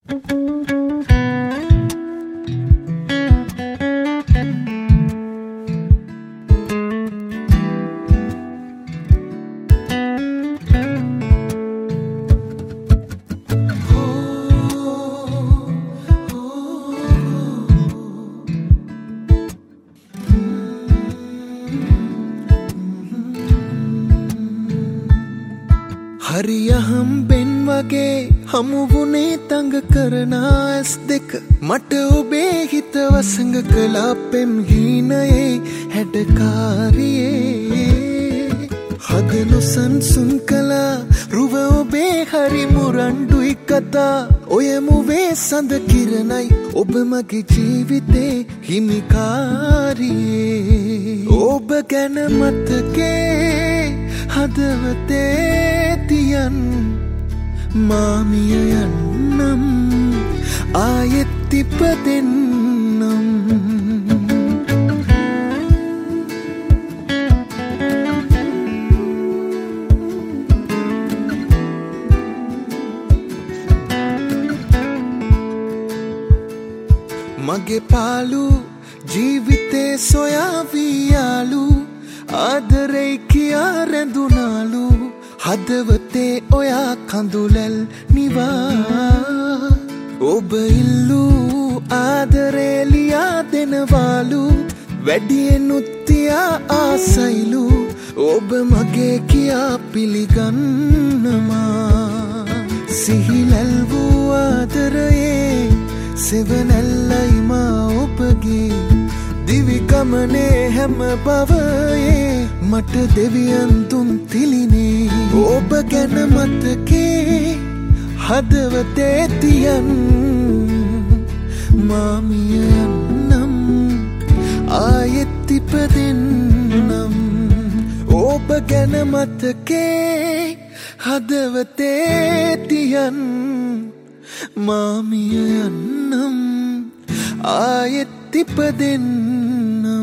हरिया हम बेन वगे हमुवुने तंग करना ऐस देख मट उबे हित वसंग कला पेम हीनये हेडकारिये हदनु संसुन कला रुव उबे हरि मुरंडुई कता ओये मुवे संद किरनाई ඔබ මගේ ජීවිතේ හිමිකාරියේ ඔබ ගැන මතකේ හදවතේ තියන් මාමිය යන්නම් ආයෙත් ඉපදෙන්නම් මගේ පාලු ජීවිතේ සොයා වියාලු ආදරේ කියා රැඳුනාලු හදවතේ ඔයා කඳුලැල් නිවා ඔබ ඉල්ලු ආදරේ ලියා දෙනවාලු වැඩියෙනුත් තියා ආසයිලු ඔබ මගේ කියා පිළිගන්නවා සිහිලැල් වූ ආදරයේ සෙවනැල්ලයි මා ඔබගේ දිවිගමනේ හැම බවයේ මට දෙවියන් දුන් තිලිනේ ඔබ ගැන මතකේ හදවතේ තියන් මාමිය යන්නම් ආයෙත් ඉපදෙන්නම් ඔබ ගැන මතකේ හදවතේ තියන් මාමිය යන්නම් ආයෙත් ඉපදෙන්නම්